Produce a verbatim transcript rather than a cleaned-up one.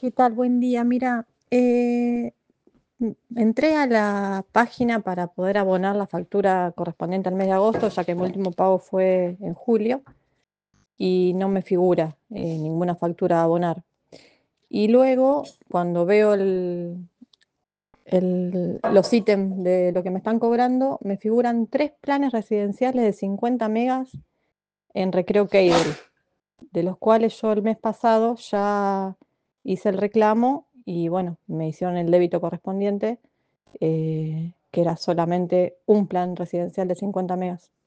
¿Qué tal? Buen día. Mira, eh, m- entré a la página para poder abonar la factura correspondiente al mes de agosto, ya que mi último pago fue en julio y no me figura eh, ninguna factura a abonar. Y luego, cuando veo el- el- los ítems de lo que me están cobrando, me figuran tres planes residenciales de cincuenta megas en Recreo Cable, de los cuales yo el mes pasado ya hice el reclamo y bueno, me hicieron el débito correspondiente, eh, que era solamente un plan residencial de cincuenta megas.